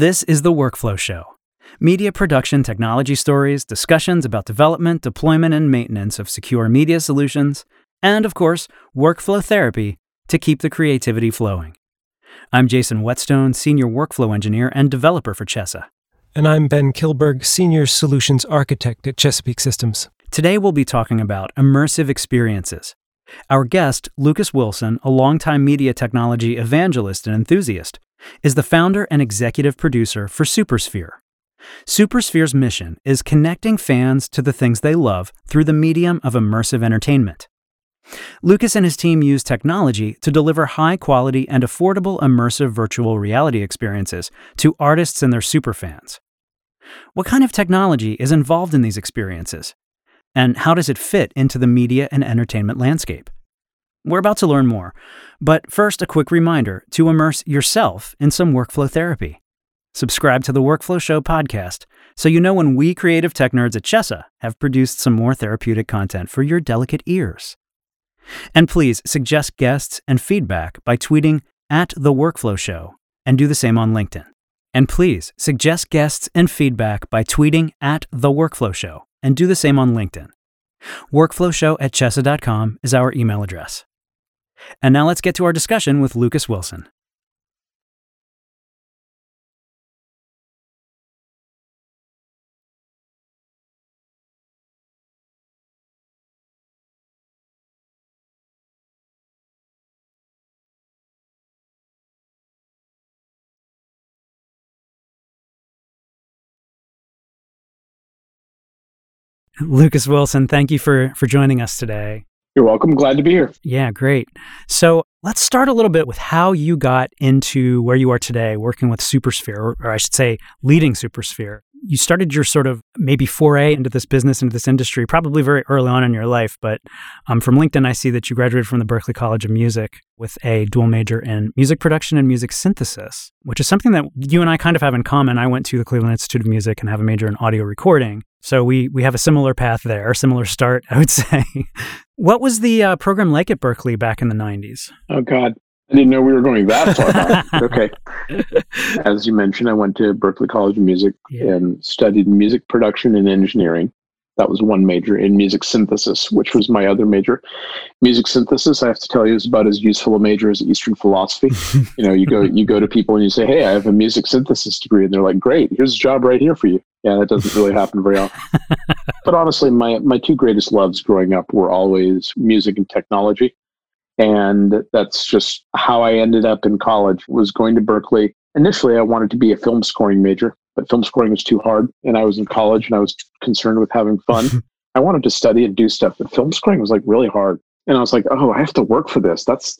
This is The Workflow Show. Media production technology stories, discussions about development, deployment, and maintenance of secure media solutions, and, of course, workflow therapy to keep the creativity flowing. I'm Jason Whetstone, Senior Workflow Engineer and Developer for Chessa. And I'm Ben Kilberg, Senior Solutions Architect at Chesapeake Systems. Today we'll be talking about immersive experiences. Our guest, Lucas Wilson, a longtime media technology evangelist and enthusiast, is the founder and executive producer for Supersphere. Supersphere's mission is connecting fans to the things they love through the medium of immersive entertainment. Lucas and his team use technology to deliver high-quality and affordable immersive virtual reality experiences to artists and their superfans. What kind of technology is involved in these experiences? And how does it fit into the media and entertainment landscape? We're about to learn more, but first a quick reminder to immerse yourself in some workflow therapy. Subscribe to the Workflow Show podcast so you know when we creative tech nerds at Chessa have produced some more therapeutic content for your delicate ears. And please suggest guests and feedback by tweeting @TheWorkflowShow and do the same on LinkedIn. And please suggest guests and feedback by tweeting @TheWorkflowShow and do the same on LinkedIn. Workflowshow@chessa.com is our email address. And now let's get to our discussion with Lucas Wilson. Lucas Wilson, thank you for joining us today. You're welcome. Glad to be here. Yeah, great. So let's start a little bit with how you got into where you are today, working with Supersphere, or I should say, leading Supersphere. You started your sort of maybe foray into this business, into this industry, probably very early on in your life. But from LinkedIn, I see that you graduated from the Berklee College of Music with a dual major in music production and music synthesis, which is something that you and I kind of have in common. I went to the Cleveland Institute of Music and have a major in audio recording. So we have a similar path there, similar start, I would say. What was the program like at Berklee back in the 90s? Oh, God. I didn't know we were going that far back. Okay. As you mentioned, I went to Berklee College of Music and studied music production and engineering. That was one major. In music synthesis, which was my other major. Music synthesis, I have to tell you, is about as useful a major as Eastern philosophy. You go to people and you say, "Hey, I have a music synthesis degree," and they're like, "Great, here's a job right here for you." Yeah, that doesn't really happen very often. But honestly, my two greatest loves growing up were always music and technology. And that's just how I ended up in college, was going to Berklee. Initially, I wanted to be a film scoring major, but film scoring was too hard. And I was in college and I was concerned with having fun. I wanted to study and do stuff, but film scoring was like really hard. And I was like, oh, I have to work for this. That's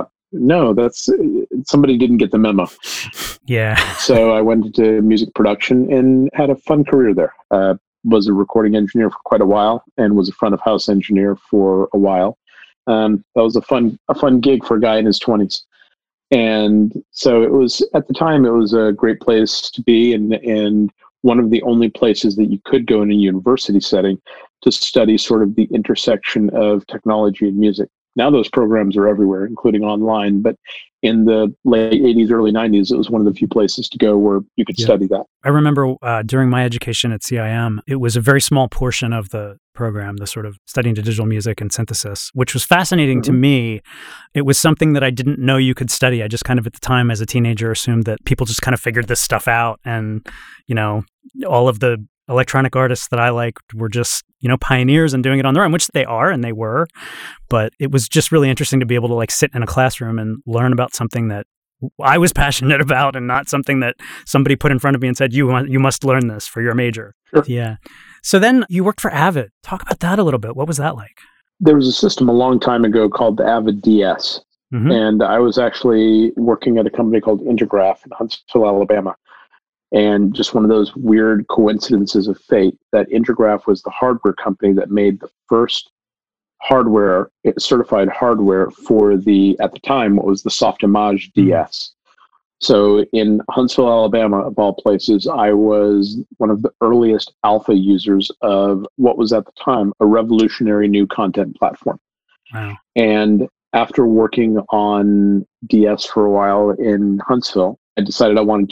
somebody didn't get the memo. Yeah. So I went into music production and had a fun career there. Was a recording engineer for quite a while and was a front of house engineer for a while. That was a fun gig for a guy in his 20s. And so it was, at the time, it was a great place to be and one of the only places that you could go in a university setting to study sort of the intersection of technology and music. Now those programs are everywhere, including online, but in the late 80s, early 90s, it was one of the few places to go where you could study that. I remember during my education at CIM, it was a very small portion of the program, the sort of studying to digital music and synthesis, which was fascinating to me. It was something that I didn't know you could study. I just kind of at the time as a teenager assumed that people just kind of figured this stuff out. And, all of the electronic artists that I liked were just, pioneers and doing it on their own, which they are and they were. But it was just really interesting to be able to sit in a classroom and learn about something that I was passionate about and not something that somebody put in front of me and said, you must learn this for your major. Sure. Yeah. So then you worked for Avid. Talk about that a little bit. What was that like? There was a system a long time ago called the Avid DS. And I was actually working at a company called Intergraph in Huntsville, Alabama. And just one of those weird coincidences of fate that Intergraph was the hardware company that made the first certified hardware for at the time, what was the Softimage DS. So in Huntsville, Alabama, of all places, I was one of the earliest alpha users of what was at the time a revolutionary new content platform. Wow. And after working on DS for a while in Huntsville, I decided I wanted to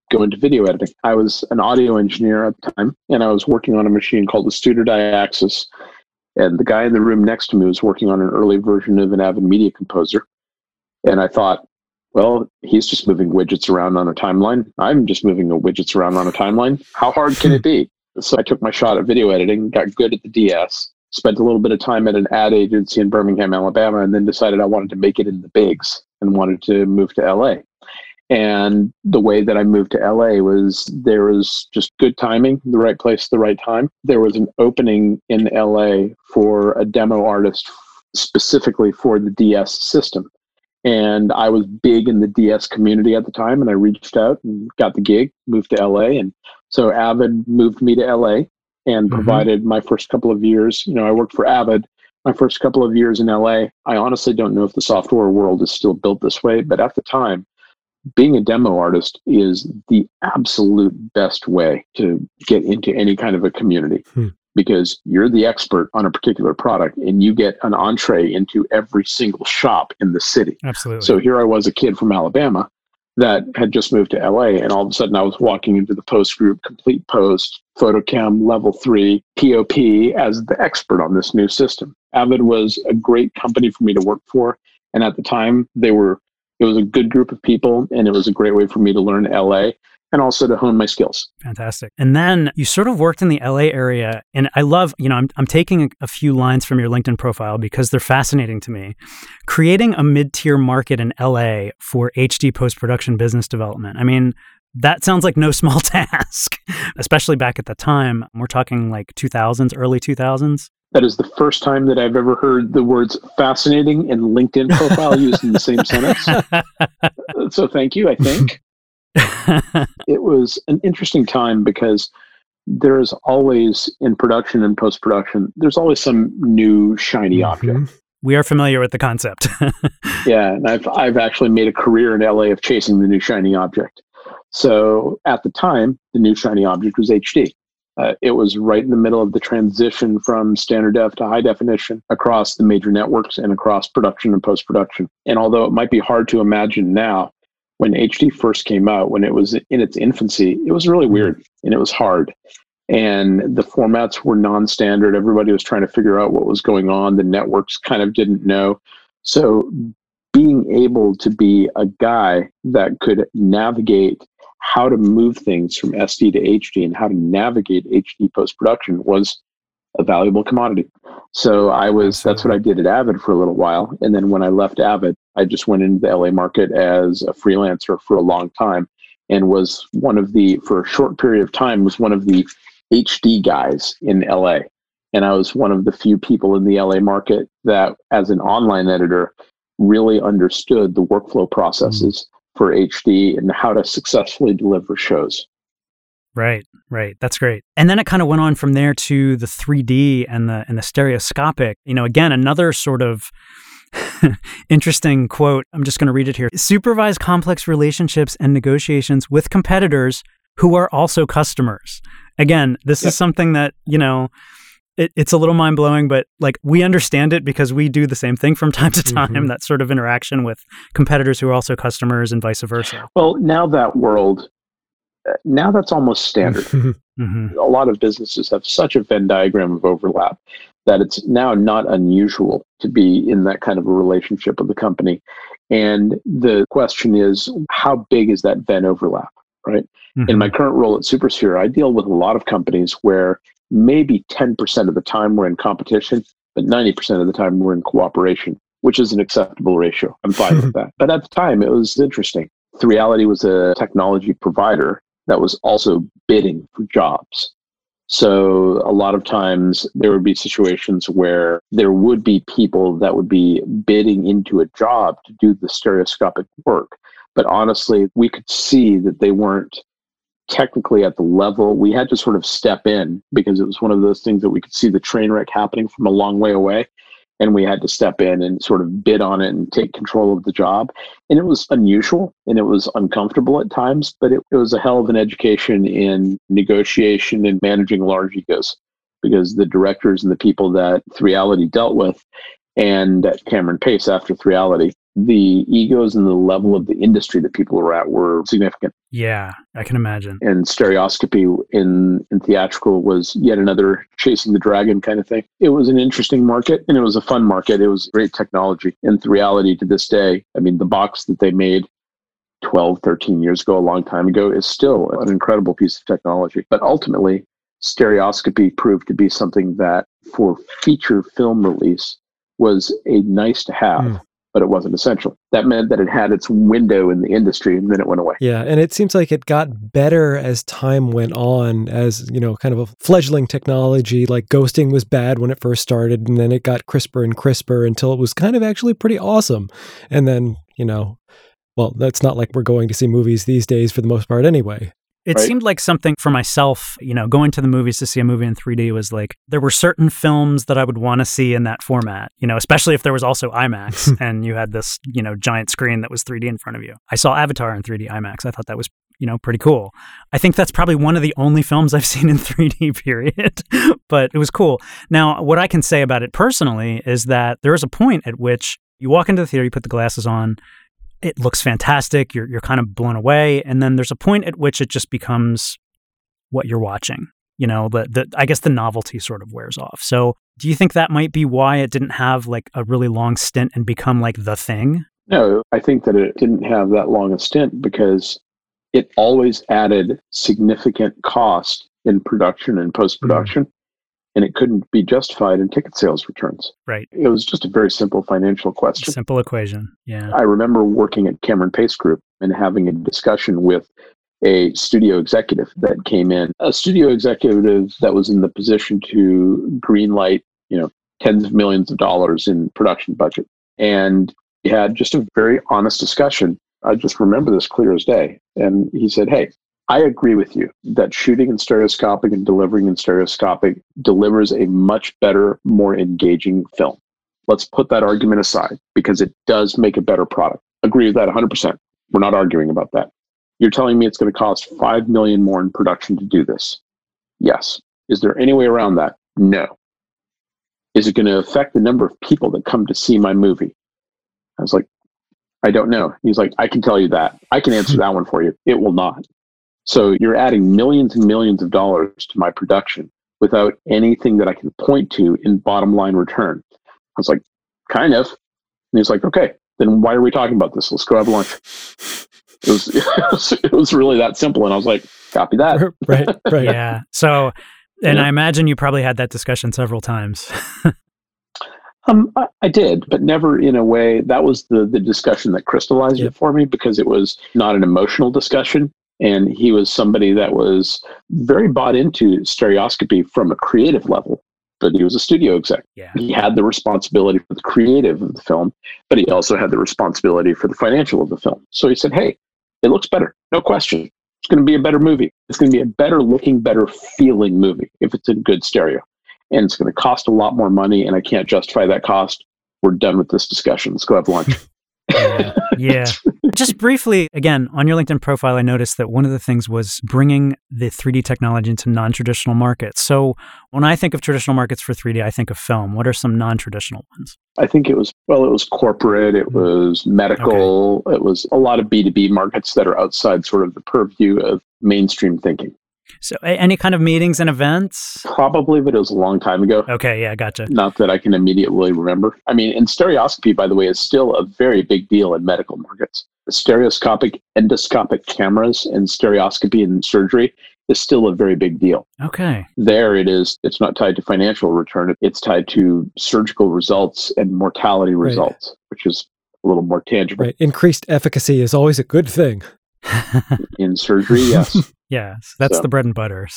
go into video editing. I was an audio engineer at the time, and I was working on a machine called the Studer Diaxis. And the guy in the room next to me was working on an early version of an Avid Media Composer. And I thought, well, he's just moving widgets around on a timeline. I'm just moving the widgets around on a timeline. How hard can it be? So I took my shot at video editing, got good at the DS, spent a little bit of time at an ad agency in Birmingham, Alabama, and then decided I wanted to make it in the bigs and wanted to move to LA. And the way that I moved to LA was there was just good timing, the right place, the right time. There was an opening in LA for a demo artist specifically for the DS system. And I was big in the DS community at the time, and I reached out and got the gig, moved to LA. And so Avid moved me to LA and provided my first couple of years. I worked for Avid my first couple of years in LA. I honestly don't know if the software world is still built this way, but at the time, being a demo artist is the absolute best way to get into any kind of a community. Because you're the expert on a particular product and you get an entree into every single shop in the city. Absolutely. So here I was, a kid from Alabama that had just moved to LA, and all of a sudden I was walking into the post group, Complete Post, Photocam Level 3, POP, as the expert on this new system. Avid was a great company for me to work for. And at the time, it was a good group of people, and it was a great way for me to learn LA. And also to hone my skills. Fantastic. And then you sort of worked in the LA area. And I love, I'm taking a few lines from your LinkedIn profile because they're fascinating to me. Creating a mid-tier market in LA for HD post-production business development. I mean, that sounds like no small task, especially back at the time. We're talking like 2000s, early 2000s. That is the first time that I've ever heard the words fascinating and LinkedIn profile used in the same sentence. So thank you, I think. It was an interesting time because there's always, in production and post-production, there's always some new shiny object. We are familiar with the concept. Yeah, and I've actually made a career in LA of chasing the new shiny object. So at the time, the new shiny object was HD. It was right in the middle of the transition from standard def to high definition across the major networks and across production and post-production. And although it might be hard to imagine now, when HD first came out, when it was in its infancy, it was really weird and it was hard. And the formats were non-standard. Everybody was trying to figure out what was going on. The networks kind of didn't know. So being able to be a guy that could navigate how to move things from SD to HD and how to navigate HD post-production was a valuable commodity. So that's what I did at Avid for a little while. And then when I left Avid, I just went into the LA market as a freelancer for a long time and was for a short period of time, was one of the HD guys in LA. And I was one of the few people in the LA market that, as an online editor, really understood the workflow processes for HD and how to successfully deliver shows. Right. That's great. And then it kind of went on from there to the 3D and the stereoscopic. Again, another sort of interesting quote. I'm just going to read it here. Supervise complex relationships and negotiations with competitors who are also customers. Again, this is something that, it's a little mind-blowing, but like we understand it because we do the same thing from time to time, that sort of interaction with competitors who are also customers and vice versa. Well, now that's almost standard. A lot of businesses have such a Venn diagram of overlap that it's now not unusual to be in that kind of a relationship with the company. And the question is, how big is that Venn overlap, right? In my current role at Supersphere, I deal with a lot of companies where maybe 10% of the time we're in competition, but 90% of the time we're in cooperation, which is an acceptable ratio. I'm fine with that. But at the time, it was interesting. 3Reality was a technology provider that was also bidding for jobs. So a lot of times there would be situations where there would be people that would be bidding into a job to do the stereoscopic work. But honestly, we could see that they weren't technically at the level. We had to sort of step in because it was one of those things that we could see the train wreck happening from a long way away. And we had to step in and sort of bid on it and take control of the job. And it was unusual and it was uncomfortable at times, but it was a hell of an education in negotiation and managing large egos, because the directors and the people that 3Reality dealt with and at Cameron Pace after 3Reality, the egos and the level of the industry that people were at were significant. Yeah, I can imagine. And stereoscopy in theatrical was yet another chasing the dragon kind of thing. It was an interesting market and it was a fun market. It was great technology. And the reality to this day, I mean, the box that they made 12, 13 years ago, a long time ago, is still an incredible piece of technology. But ultimately, stereoscopy proved to be something that for feature film release was a nice to have, but it wasn't essential. That meant that it had its window in the industry and then it went away. Yeah, and it seems like it got better as time went on, as, kind of a fledgling technology. Like ghosting was bad when it first started, and then it got crisper and crisper until it was kind of actually pretty awesome. And then, well, that's not like we're going to see movies these days for the most part anyway. It seemed like something for myself, going to the movies to see a movie in 3D was like, there were certain films that I would want to see in that format, especially if there was also IMAX and you had this, giant screen that was 3D in front of you. I saw Avatar in 3D IMAX. I thought that was, pretty cool. I think that's probably one of the only films I've seen in 3D, period, but it was cool. Now, what I can say about it personally is that there is a point at which you walk into the theater, you put the glasses on, it looks fantastic. You're kind of blown away. And then there's a point at which it just becomes what you're watching. I guess the novelty sort of wears off. So do you think that might be why it didn't have like a really long stint and become like the thing? No, I think that it didn't have that long a stint because it always added significant cost in production and post-production. And it couldn't be justified in ticket sales returns. Right. It was just a very simple financial question. Simple equation, yeah. I remember working at Cameron Pace Group and having a discussion with a studio executive that came in, a studio executive that was in the position to greenlight, tens of millions of dollars in production budget. And we had just a very honest discussion. I just remember this clear as day. And he said, hey, I agree with you that shooting in stereoscopic and delivering in stereoscopic delivers a much better, more engaging film. Let's put that argument aside because it does make a better product. Agree with that 100%. We're not arguing about that. You're telling me it's going to cost $5 million more in production to do this? Yes. Is there any way around that? No. Is it going to affect the number of people that come to see my movie? I was like, I don't know. He's like, I can tell you that. I can answer that one for you. It will not. So you're adding millions and millions of dollars to my production without anything that I can point to in bottom line return. I was like, kind of. And he's like, okay, then why are we talking about this? Let's go have lunch. It was really that simple. And I was like, copy that. Right. Yeah. So, and I imagine you probably had that discussion several times. I did, but never in a way. That was the discussion that crystallized it for me because it was not an emotional discussion. And he was somebody that was very bought into stereoscopy from a creative level, but he was a studio exec. Yeah. He had the responsibility for the creative of the film, but he also had the responsibility for the financial of the film. So he said, hey, it looks better. No question. It's going to be a better movie. It's going to be a better looking, better feeling movie if it's in good stereo. And it's going to cost a lot more money, and I can't justify that cost. We're done with this discussion. Let's go have lunch. Yeah. Just briefly, again, on your LinkedIn profile, I noticed that one of the things was bringing the 3D technology into non-traditional markets. So when I think of traditional markets for 3D, I think of film. What are some non-traditional ones? I think it was corporate, it was medical, It was a lot of B2B markets that are outside sort of the purview of mainstream thinking. So any kind of meetings and events? Probably, but it was a long time ago. Okay, yeah, gotcha. Not that I can immediately remember. I mean, and stereoscopy, by the way, is still a very big deal in medical markets. Stereoscopic endoscopic cameras and stereoscopy in surgery is still a very big deal. Okay. There it is. It's not tied to financial return. It's tied to surgical results and mortality results, which is a little more tangible. Right. Increased efficacy is always a good thing. In surgery, yes. Yes, that's the bread and butter.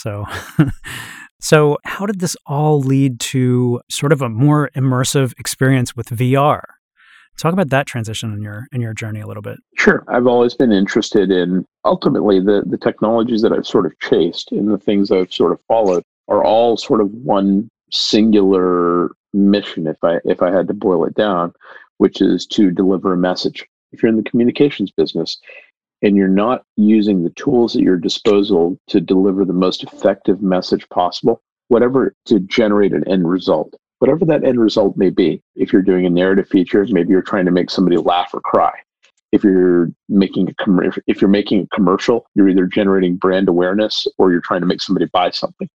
So how did this all lead to sort of a more immersive experience with VR? Talk about that transition in your journey a little bit. Sure. I've always been interested in, ultimately, the technologies that I've sort of chased and the things I've sort of followed are all sort of one singular mission, if I had to boil it down, which is to deliver a message. If you're in the communications business, and you're not using the tools at your disposal to deliver the most effective message possible, whatever, to generate an end result, whatever that end result may be. If you're doing a narrative feature, maybe you're trying to make somebody laugh or cry. If you're making a commercial, you're either generating brand awareness or you're trying to make somebody buy something.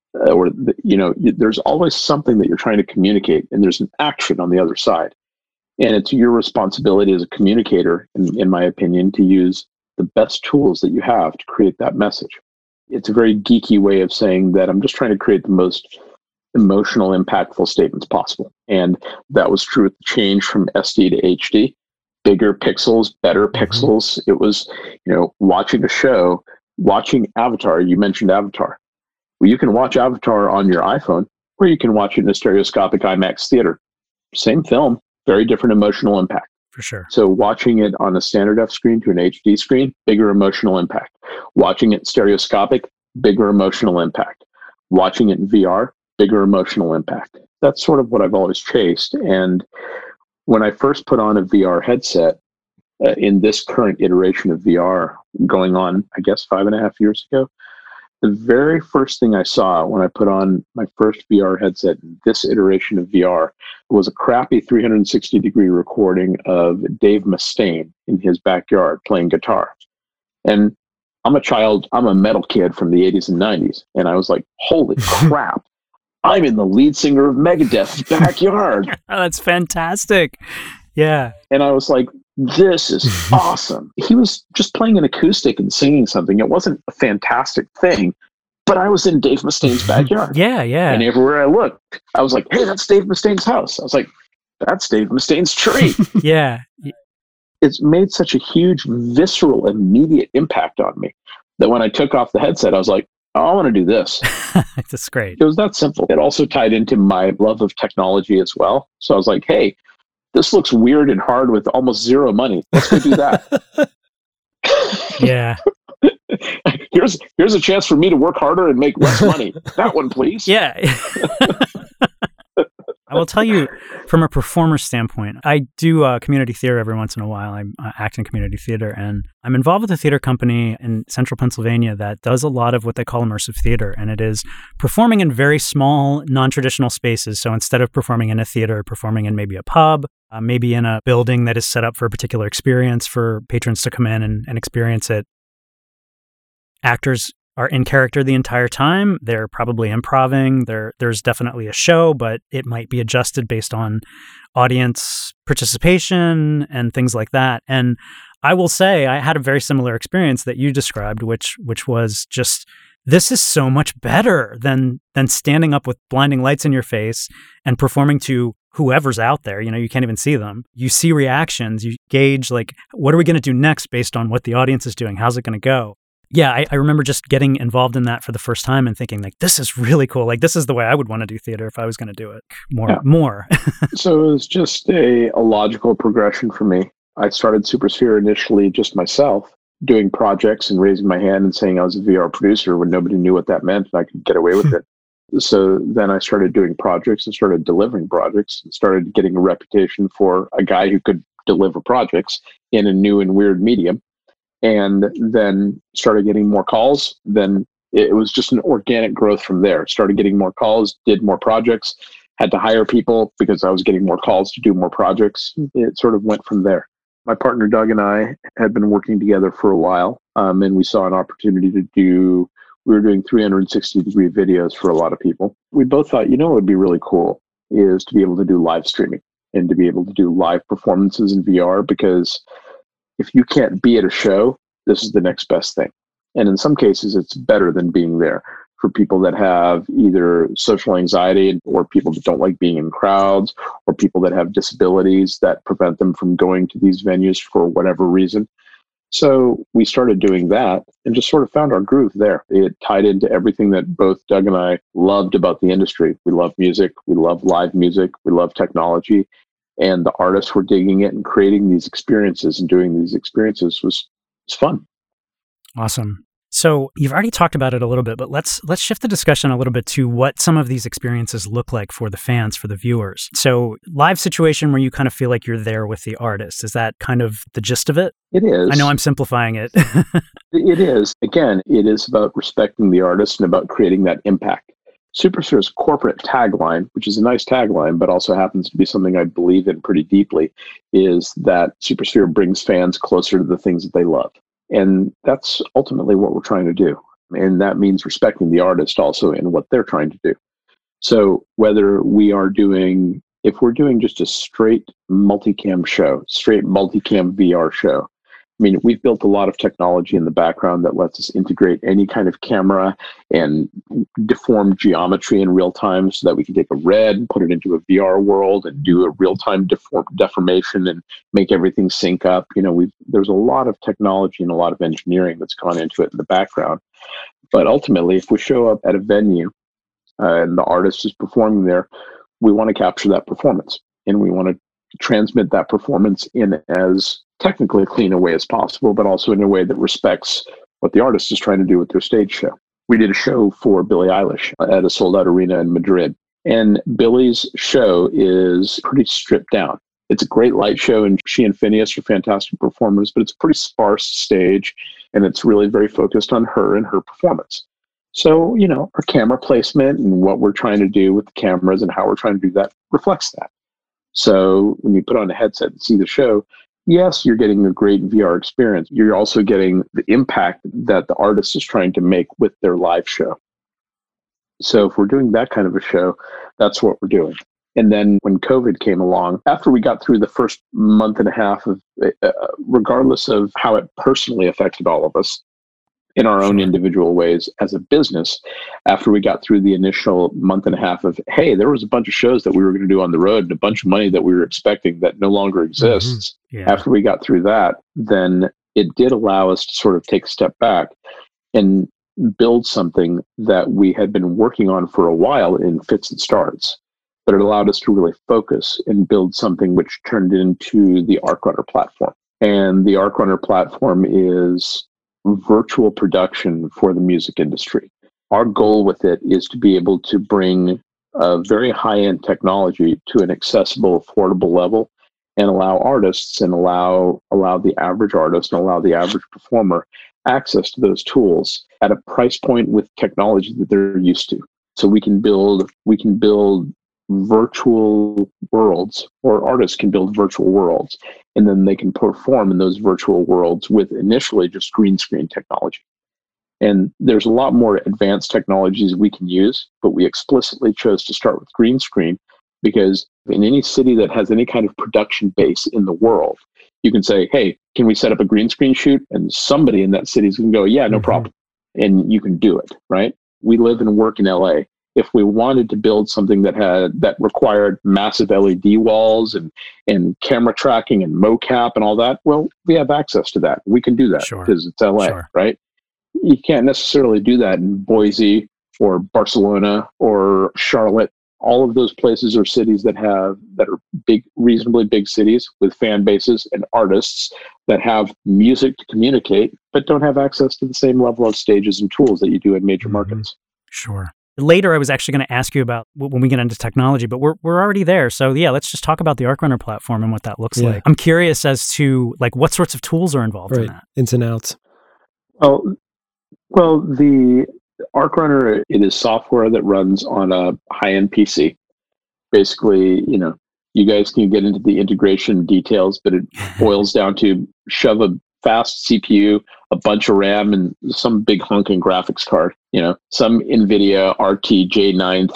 There's always something that you're trying to communicate, and there's an action on the other side. And it's your responsibility as a communicator, in my opinion, to use the best tools that you have to create that message. It's a very geeky way of saying that I'm just trying to create the most emotional, impactful statements possible. And that was true with the change from SD to HD. Bigger pixels, better pixels. It was, watching a show, watching Avatar. You mentioned Avatar. Well, you can watch Avatar on your iPhone, or you can watch it in a stereoscopic IMAX theater. Same film, very different emotional impact. For sure. So watching it on a standard F screen to an HD screen, bigger emotional impact. Watching it stereoscopic, bigger emotional impact. Watching it in VR, bigger emotional impact. That's sort of what I've always chased. And when I first put on a VR headset, in this current iteration of VR, going on, I guess, 5.5 years ago, the very first thing I saw when I put on my first VR headset in this iteration of VR was a crappy 360-degree recording of Dave Mustaine in his backyard playing guitar. And I'm a metal kid from the 80s and 90s. And I was like, holy crap, I'm in the lead singer of Megadeth's backyard. Oh, that's fantastic. Yeah. And I was like, this is awesome. He was just playing an acoustic and singing something. It wasn't a fantastic thing, but I was in Dave Mustaine's backyard. Yeah. And everywhere I looked, I was like, hey, that's Dave Mustaine's house. I was like, that's Dave Mustaine's tree. Yeah. It's made such a huge, visceral, immediate impact on me that when I took off the headset, I was like, oh, I want to do this. That's great. It was that simple. It also tied into my love of technology as well. So I was like, hey, this looks weird and hard with almost zero money. Let's go do that. Yeah. Here's a chance for me to work harder and make less money. That one, please. Yeah. I will tell you, from a performer standpoint, I do community theater every once in a while. I act in community theater, and I'm involved with a theater company in central Pennsylvania that does a lot of what they call immersive theater, and it is performing in very small, non-traditional spaces. So instead of performing in a theater, performing in maybe a pub, maybe in a building that is set up for a particular experience for patrons to come in and experience it. Actors are in character the entire time. They're probably improvising. There's definitely a show, but it might be adjusted based on audience participation and things like that. And I will say I had a very similar experience that you described, which was just, this is so much better than standing up with blinding lights in your face and performing to whoever's out there. You can't even see them. You see reactions. You gauge, like, what are we going to do next based on what the audience is doing? How's it going to go? Yeah, I remember just getting involved in that for the first time and thinking, like, this is really cool. Like, this is the way I would want to do theater if I was going to do it more. So it was just a logical progression for me. I started Supersphere initially just myself, doing projects and raising my hand and saying I was a VR producer when nobody knew what that meant and I could get away with it. So then I started doing projects and started delivering projects and started getting a reputation for a guy who could deliver projects in a new and weird medium. And then started getting more calls. Then it was just an organic growth from there. Started getting more calls, did more projects, had to hire people because I was getting more calls to do more projects. It sort of went from there. My partner Doug and I had been working together for a while, and we saw an opportunity we were doing 360-degree videos for a lot of people. We both thought, what would be really cool is to be able to do live streaming and to be able to do live performances in VR, because if you can't be at a show, this is the next best thing. And in some cases, it's better than being there for people that have either social anxiety or people that don't like being in crowds or people that have disabilities that prevent them from going to these venues for whatever reason. So we started doing that and just sort of found our groove there. It tied into everything that both Doug and I loved about the industry. We love music. We love live music. We love technology. And the artists were digging it and creating these experiences and doing these experiences was fun. Awesome. So you've already talked about it a little bit, but let's shift the discussion a little bit to what some of these experiences look like for the fans, for the viewers. So live situation where you kind of feel like you're there with the artist. Is that kind of the gist of it? It is. I know I'm simplifying it. It is. Again, it is about respecting the artist and about creating that impact. SuperSphere's corporate tagline, which is a nice tagline, but also happens to be something I believe in pretty deeply, is that SuperSphere brings fans closer to the things that they love. And that's ultimately what we're trying to do. And that means respecting the artist also in what they're trying to do. So whether if we're doing just a straight multicam VR show, I mean, we've built a lot of technology in the background that lets us integrate any kind of camera and deform geometry in real time so that we can take a red, put it into a VR world and do a real-time deformation and make everything sync up. There's a lot of technology and a lot of engineering that's gone into it in the background. But ultimately, if we show up at a venue and the artist is performing there, we want to capture that performance and we want to transmit that performance in as technically clean a way as possible, but also in a way that respects what the artist is trying to do with their stage show. We did a show for Billie Eilish at a sold-out arena in Madrid, and Billie's show is pretty stripped down. It's a great light show, and she and Phineas are fantastic performers, but it's a pretty sparse stage, and it's really very focused on her and her performance. So, our camera placement and what we're trying to do with the cameras and how we're trying to do that reflects that. So when you put on a headset and see the show, yes, you're getting a great VR experience. You're also getting the impact that the artist is trying to make with their live show. So if we're doing that kind of a show, that's what we're doing. And then when COVID came along, after we got through the first month and a half of, regardless of how it personally affected all of us, in our own individual ways as a business, after we got through the initial month and a half of, hey, there was a bunch of shows that we were going to do on the road and a bunch of money that we were expecting that no longer exists. Mm-hmm. Yeah. After we got through that, then it did allow us to sort of take a step back and build something that we had been working on for a while in fits and starts. But it allowed us to really focus and build something which turned into the ArcRunner platform. And the ArcRunner platform is virtual production for the music industry. Our goal with it is to be able to bring a very high-end technology to an accessible, affordable level and allow artists and allow the average artist and allow the average performer access to those tools at a price point with technology that they're used to. So we can build virtual worlds, or artists can build virtual worlds, and then they can perform in those virtual worlds with initially just green screen technology. And there's a lot more advanced technologies we can use, but we explicitly chose to start with green screen because in any city that has any kind of production base in the world, you can say, hey, can we set up a green screen shoot? And somebody in that city is going to go, yeah, no problem. And you can do it, right? We live and work in LA. If we wanted to build something that required massive LED walls and camera tracking and mocap and all that, well, we have access to that. We can do that because it's LA, right? You can't necessarily do that in Boise or Barcelona or Charlotte. All of those places are cities that are big, reasonably big cities with fan bases and artists that have music to communicate, but don't have access to the same level of stages and tools that you do in major markets. Sure. Later, I was actually going to ask you about when we get into technology, but we're already there. So yeah, let's just talk about the ArcRunner platform and what that looks like. I'm curious as to what sorts of tools are involved in that. Ins and outs. Well, the ArcRunner, it is software that runs on a high-end PC. Basically, you guys can get into the integration details, but it boils down to shove a fast CPU, a bunch of RAM, and some big honking graphics card. Some NVIDIA RTJ9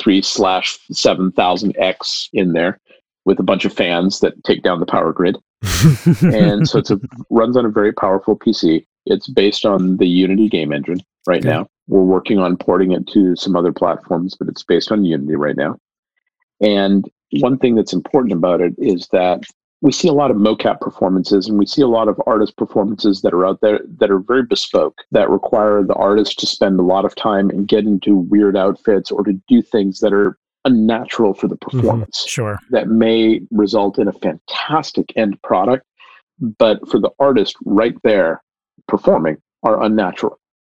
3/7000X in there with a bunch of fans that take down the power grid. And so runs on a very powerful PC. It's based on the Unity game engine right now. We're working on porting it to some other platforms, but it's based on Unity right now. And one thing that's important about it is that we see a lot of mocap performances and we see a lot of artist performances that are out there that are very bespoke, that require the artist to spend a lot of time and get into weird outfits or to do things that are unnatural for the performance. Sure. That may result in a fantastic end product, but for the artist right there performing are unnatural.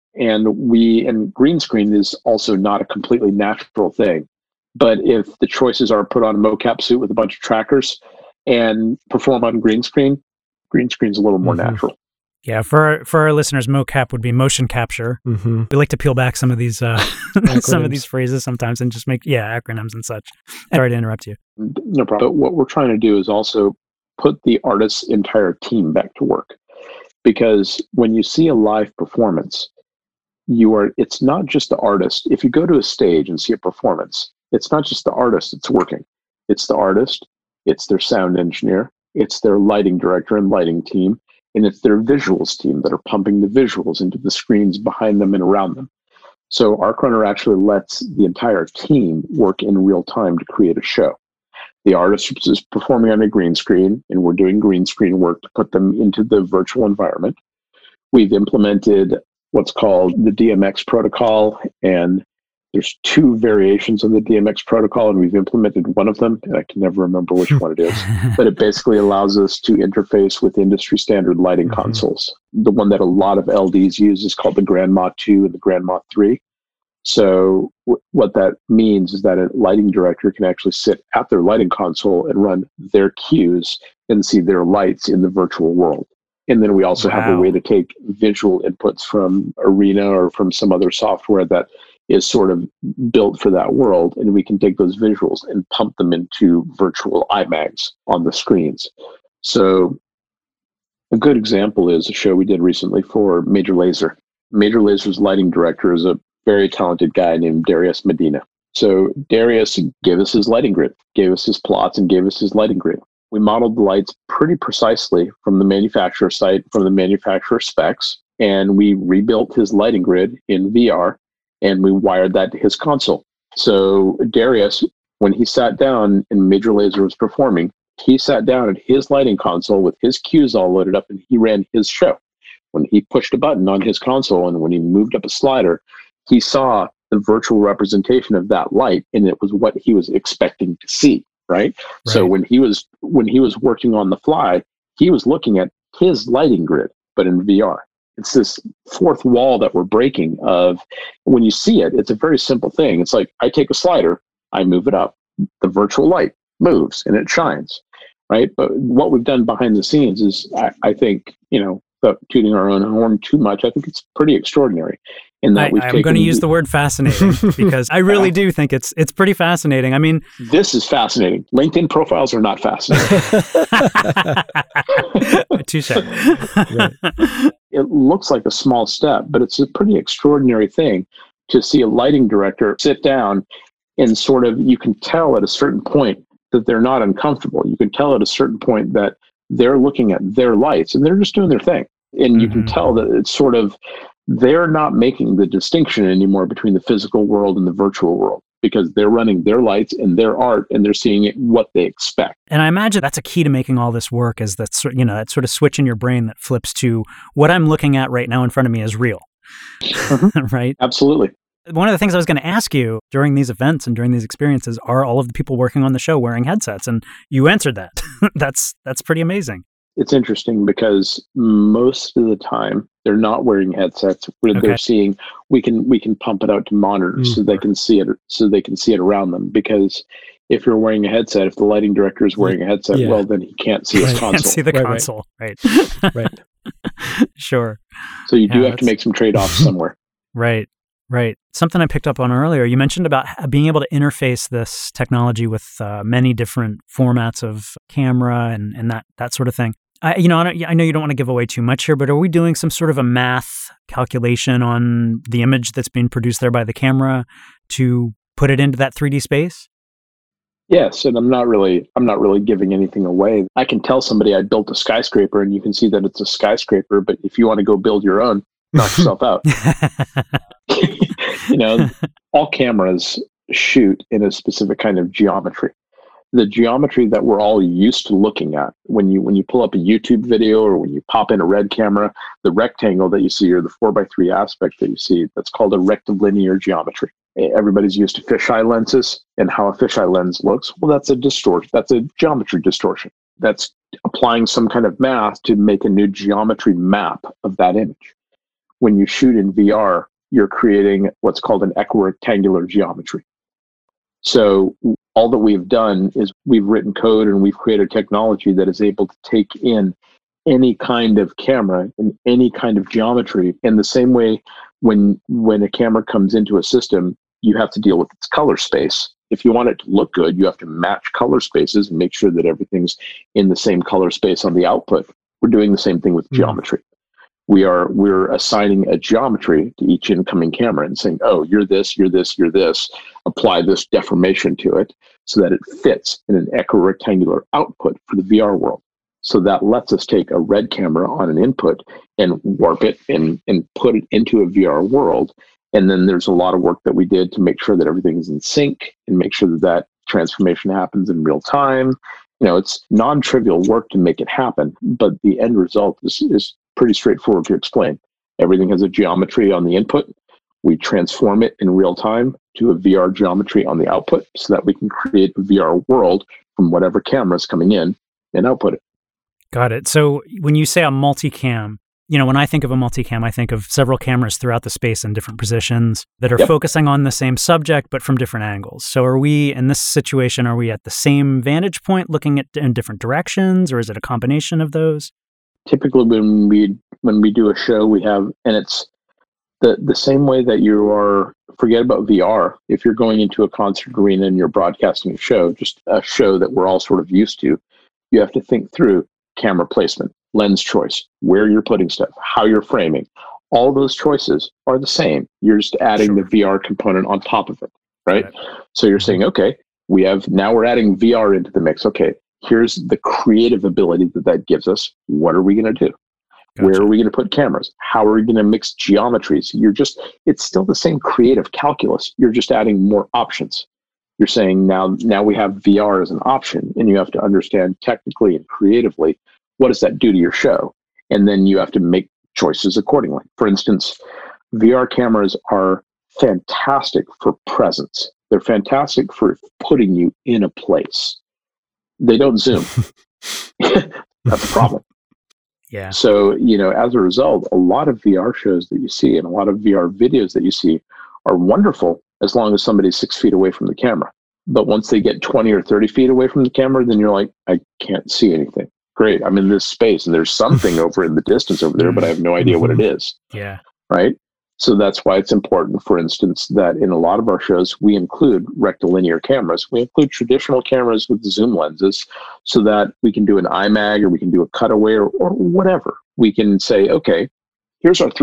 And green screen is also not a completely natural thing. But if the choices are put on a mocap suit with a bunch of trackers and perform on green screen's a little more natural. Yeah, for our listeners, mocap would be motion capture. Mm-hmm. We like to peel back some of these some of these phrases sometimes and just make acronyms and such. Sorry to interrupt you. No problem. But what we're trying to do is also put the artist's entire team back to work, because when you see a live performance, it's not just the artist. If you go to a stage and see a performance, it's not just the artist that's working. It's the artist, it's their sound engineer, it's their lighting director and lighting team, and it's their visuals team that are pumping the visuals into the screens behind them and around them. So ArcRunner actually lets the entire team work in real time to create a show. The artist is performing on a green screen, and we're doing green screen work to put them into the virtual environment. We've implemented what's called the DMX protocol, and there's 2 variations of the DMX protocol, and we've implemented one of them, and I can never remember which one it is, but it basically allows us to interface with industry standard lighting consoles. The one that a lot of LDs use is called the Grandma 2 and the Grandma 3. So what that means is that a lighting director can actually sit at their lighting console and run their cues and see their lights in the virtual world. And then we also have a way to take visual inputs from Arena or from some other software that is sort of built for that world, and we can take those visuals and pump them into virtual IMAGs on the screens. So a good example is a show we did recently for Major Lazer. Major Lazer's lighting director is a very talented guy named Darius Medina. So Darius gave us his lighting grid, gave us his plots, and gave us his lighting grid. We modeled the lights pretty precisely from the manufacturer site, from the manufacturer specs, and we rebuilt his lighting grid in VR, and we wired that to his console. So Darius, when he sat down and Major Lazer was performing, he sat down at his lighting console with his cues all loaded up, and he ran his show. When he pushed a button on his console and when he moved up a slider, he saw the virtual representation of that light, and it was what he was expecting to see. Right? So when he was working on the fly, he was looking at his lighting grid, but in VR. It's this fourth wall that we're breaking of when you see it, it's a very simple thing. It's like I take a slider, I move it up, the virtual light moves and it shines, right? But what we've done behind the scenes is, I think, without tooting our own horn too much, I think it's pretty extraordinary. In that I'm going to use the word fascinating because I really do think it's pretty fascinating. I mean, this is fascinating. LinkedIn profiles are not fascinating. Touche. Right. It looks like a small step, but it's a pretty extraordinary thing to see a lighting director sit down and sort of, you can tell at a certain point that they're not uncomfortable. You can tell at a certain point that they're looking at their lights and they're just doing their thing. And you can tell that it's sort of, they're not making the distinction anymore between the physical world and the virtual world, because they're running their lights and their art and they're seeing it what they expect. And I imagine that's a key to making all this work, is that that sort of switch in your brain that flips to what I'm looking at right now in front of me is real. Right? Absolutely. One of the things I was going to ask you during these events and during these experiences, are all of the people working on the show wearing headsets? And you answered that. That's pretty amazing. It's interesting because most of the time they're not wearing headsets. They're seeing, we can pump it out to monitors so they can see it around them. Because if you're wearing a headset, if the lighting director is wearing a headset, well, then he can't see his console. Can't see the console, right? Right. Sure. So you do have to make some trade-offs somewhere. Right. Something I picked up on earlier, you mentioned about being able to interface this technology with many different formats of camera and that sort of thing. I know you don't want to give away too much here, but are we doing some sort of a math calculation on the image that's being produced there by the camera to put it into that 3D space? Yes, and I'm not really giving anything away. I can tell somebody I built a skyscraper and you can see that it's a skyscraper, but if you want to go build your own, knock yourself out. All cameras shoot in a specific kind of geometry. The geometry that we're all used to looking at when you pull up a YouTube video or when you pop in a Red camera, the rectangle that you see or the 4:3 aspect that you see, that's called a rectilinear geometry. Everybody's used to fisheye lenses and how a fisheye lens looks. Well, that's a geometry distortion. That's applying some kind of math to make a new geometry map of that image. When you shoot in VR, you're creating what's called an equirectangular geometry. So all that we've done is we've written code and we've created technology that is able to take in any kind of camera in any kind of geometry. In the same way, when a camera comes into a system, you have to deal with its color space. If you want it to look good, you have to match color spaces and make sure that everything's in the same color space on the output. We're doing the same thing with geometry. We're assigning a geometry to each incoming camera and saying, oh, you're this, you're this, you're this. Apply this deformation to it so that it fits in an equirectangular output for the VR world. So that lets us take a red camera on an input and warp it and put it into a VR world. And then there's a lot of work that we did to make sure that everything's in sync and make sure that transformation happens in real time. It's non-trivial work to make it happen, but the end result is pretty straightforward to explain. Everything has a geometry on the input. We transform it in real time to a VR geometry on the output so that we can create a VR world from whatever camera is coming in and output it. Got it. So when you say a multicam, when I think of a multicam, I think of several cameras throughout the space in different positions that are focusing on the same subject, but from different angles. So are we, in this situation, are we at the same vantage point looking at in different directions, or is it a combination of those? Typically when we do a show, we have, and it's the same way that you are, forget about VR. If you're going into a concert arena and you're broadcasting a show, just a show that we're all sort of used to, you have to think through camera placement, lens choice, where you're putting stuff, how you're framing. All those choices are the same. You're just adding the VR component on top of it, right? So you're saying, okay, now we're adding VR into the mix. Okay, here's the creative ability that gives us. What are we going to do? Gotcha. Where are we going to put cameras? How are we going to mix geometries? It's still the same creative calculus. You're just adding more options. You're saying now we have VR as an option, and you have to understand technically and creatively, what does that do to your show? And then you have to make choices accordingly. For instance, VR cameras are fantastic for presence. They're fantastic for putting you in a place. They don't zoom. That's a problem. Yeah. So, as a result, a lot of VR shows that you see and a lot of VR videos that you see are wonderful as long as somebody's 6 feet away from the camera. But once they get 20 or 30 feet away from the camera, then you're like, I can't see anything. Great, I'm in this space and there's something over in the distance over there, but I have no idea what it is. Yeah. Right? So that's why it's important, for instance, that in a lot of our shows, we include rectilinear cameras. We include traditional cameras with zoom lenses so that we can do an IMAG or we can do a cutaway or whatever. We can say, okay, here's our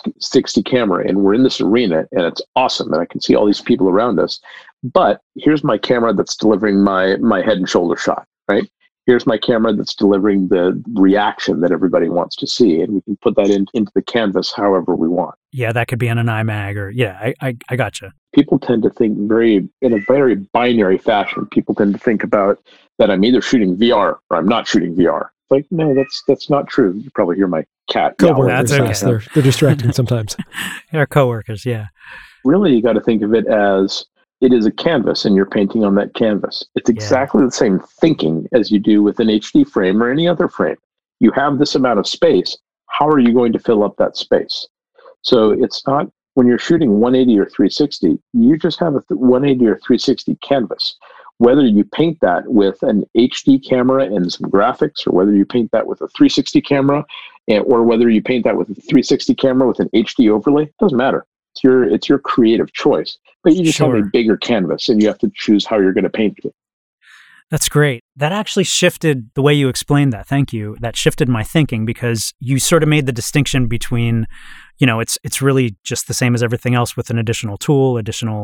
360 camera and we're in this arena and it's awesome and I can see all these people around us. But here's my camera that's delivering my head and shoulder shot, right? Here's my camera that's delivering the reaction that everybody wants to see. And we can put that into the canvas however we want. Yeah, that could be on an IMAG or, I gotcha. People tend to think in a very binary fashion. People tend to think about that I'm either shooting VR or I'm not shooting VR. Like, no, that's not true. You probably hear my cat. Coworkers, that's okay. They're distracting sometimes. Our coworkers, yeah. Really, you got to think of it as it is a canvas and you're painting on that canvas. It's exactly the same thinking as you do with an HD frame or any other frame. You have this amount of space. How are you going to fill up that space? So it's not, when you're shooting 180 or 360, you just have a 180 or 360 canvas. Whether you paint that with an HD camera and some graphics, or whether you paint that with a 360 camera, or whether you paint that with a 360 camera with an HD overlay, doesn't matter. It's your creative choice. But you just have a bigger canvas and you have to choose how you're going to paint it. That's great. That actually shifted the way you explained that. Thank you. That shifted my thinking because you sort of made the distinction between, it's really just the same as everything else with an additional tool,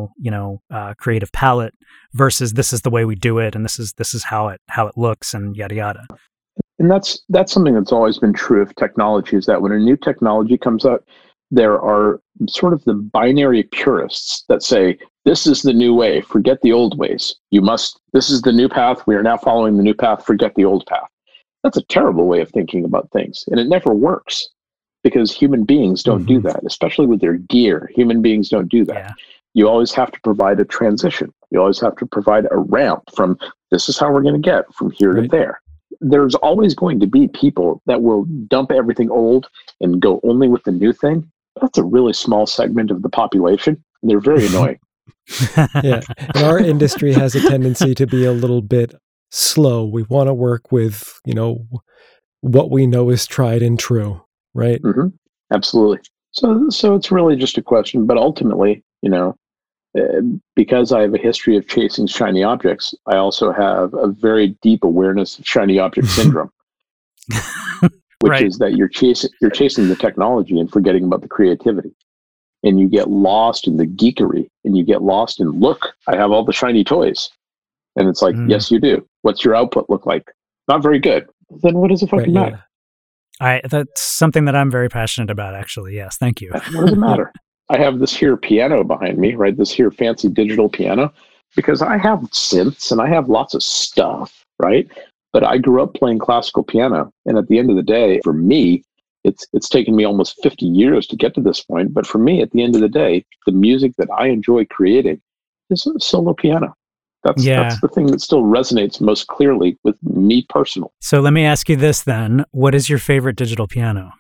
creative palette versus this is the way we do it and this is how it looks and yada yada. And that's something that's always been true of technology is that when a new technology comes out, there are sort of the binary purists that say, this is the new way, forget the old ways. This is the new path, we are now following the new path, forget the old path. That's a terrible way of thinking about things. And it never works because human beings don't do that, especially with their gear. Human beings don't do that. Yeah. You always have to provide a transition. You always have to provide a ramp from this is how we're going to get from here to there. There's always going to be people that will dump everything old and go only with the new thing. That's a really small segment of the population. And they're very annoying. Yeah. And our industry has a tendency to be a little bit slow. We want to work with, what we know is tried and true, right? Mm-hmm. Absolutely. So it's really just a question, but ultimately, because I have a history of chasing shiny objects, I also have a very deep awareness of shiny object syndrome, which Right. is that you're chasing the technology and forgetting about the creativity. And you get lost in the geekery, and you get lost in, look, I have all the shiny toys. And it's like, yes, you do. What's your output look like? Not very good. Then what does it fucking matter? That's something that I'm very passionate about, actually. Yes, thank you. What does it matter? I have this here piano behind me, right? This here fancy digital piano, because I have synths and I have lots of stuff, right? But I grew up playing classical piano. And at the end of the day, for me, it's taken me almost 50 years to get to this point. But for me, at the end of the day, the music that I enjoy creating is a solo piano. That's the thing that still resonates most clearly with me personally. So let me ask you this then. What is your favorite digital piano?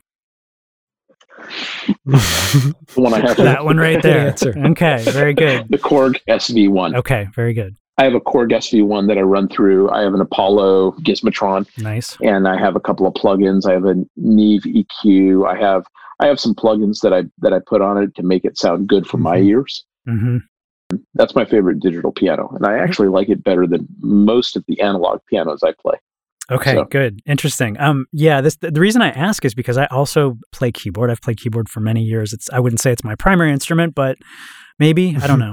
The one I have that one right there. Okay, very good. The Korg SV1. Okay, very good. I have a Korg SV1 that I run through. I have an Apollo Gizmotron. Nice. And I have a couple of plugins. I have a Neve EQ. I have some plugins that I put on it to make it sound good for my ears. Mm-hmm. That's my favorite digital piano, and I actually like it better than most of the analog pianos I play. Okay, good. Interesting. The reason I ask is because I also play keyboard. I've played keyboard for many years. I wouldn't say it's my primary instrument, but maybe, I don't know.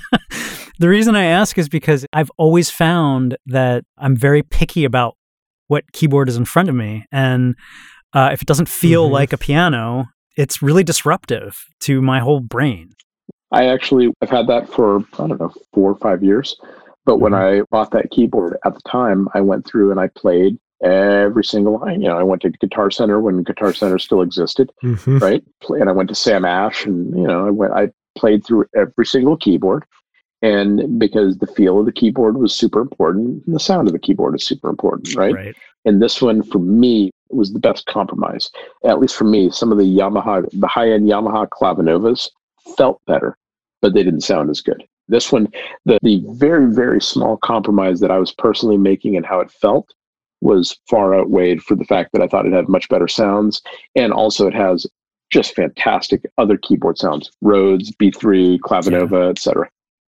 The reason I ask is because I've always found that I'm very picky about what keyboard is in front of me. And if it doesn't feel like a piano, it's really disruptive to my whole brain. I've had that for, 4 or 5 years. But when I bought that keyboard at the time, I went through and I played every single line. I went to Guitar Center when Guitar Center still existed, right? And I went to Sam Ash, and I played through every single keyboard. And because the feel of the keyboard was super important, and the sound of the keyboard is super important, right? And this one, for me, was the best compromise. At least for me, some of the high-end Yamaha Clavinovas felt better, but they didn't sound as good. This one, the very, very small compromise that I was personally making and how it felt was far outweighed for the fact that I thought it had much better sounds. And also it has just fantastic other keyboard sounds, Rhodes, B3, Clavinova, etc.